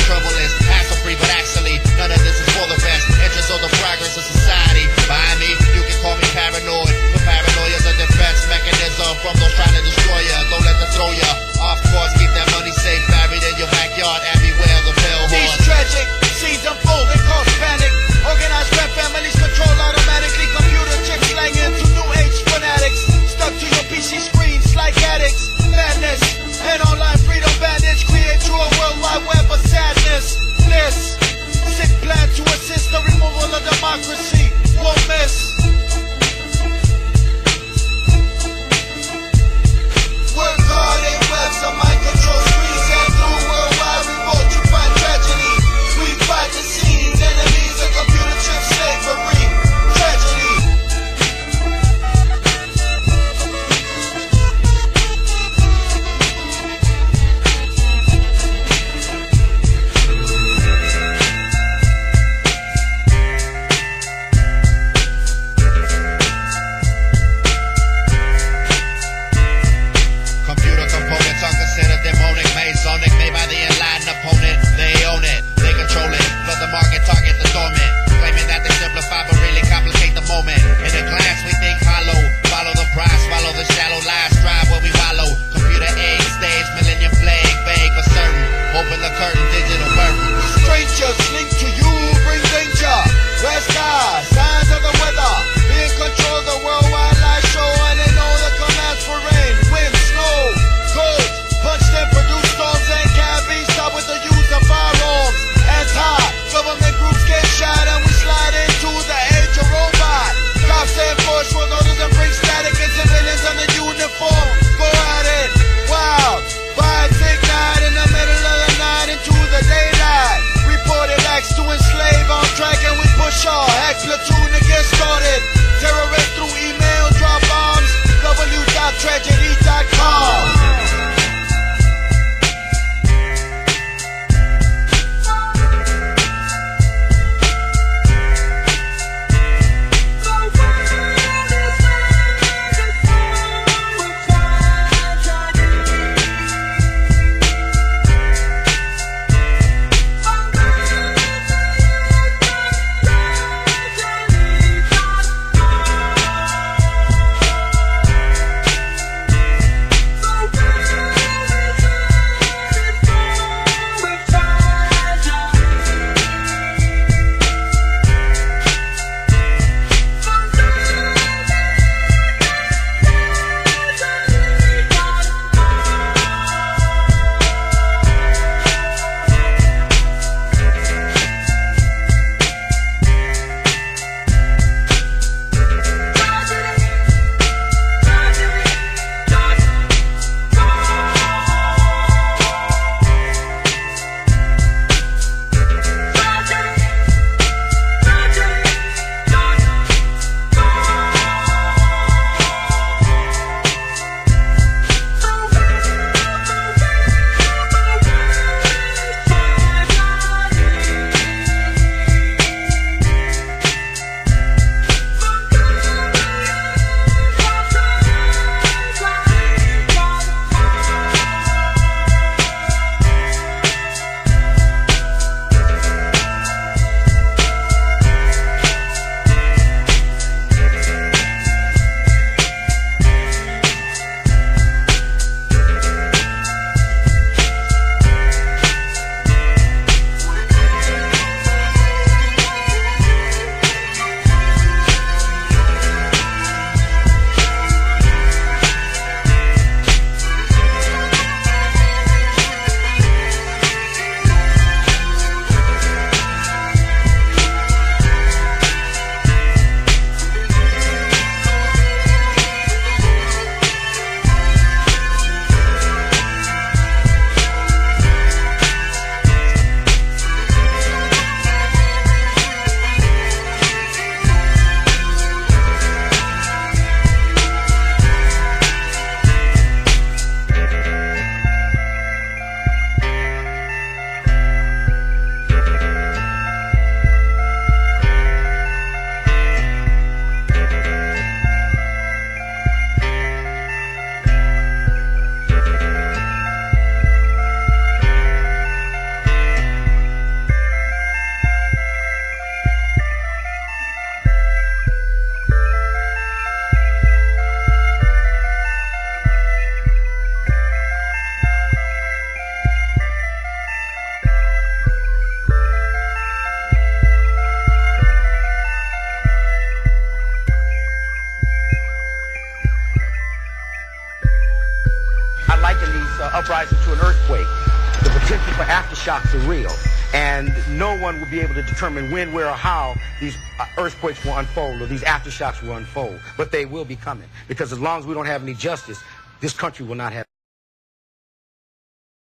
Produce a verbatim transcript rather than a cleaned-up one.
turbulence. Hassle free, but actually, none of this is for the best. Interest or the progress of society. Behind me, you can call me paranoid, but paranoia's a defense mechanism from those trying to destroy ya. Don't let them throw ya. Of course, keep that money safe, buried in your backyard, and beware the bell horn. These tragic seeds unfold and cause panic. Organized rap families control automatically. Computer chips slang into new age fanatics. Stuck to your P C screens like addicts. Madness and online freedom bandits create through a worldwide web of sadness. This sick plan to assist the removal of democracy won't miss. Work hard and webs on mind control screens and through worldwide revolt you find tragedy. We I liken these uh, uprisings to an earthquake. The potential for aftershocks are real, and no one will be able to determine when, where, or how these uh, earthquakes will unfold or these aftershocks will unfold. But they will be coming, because as long as we don't have any justice, this country will not have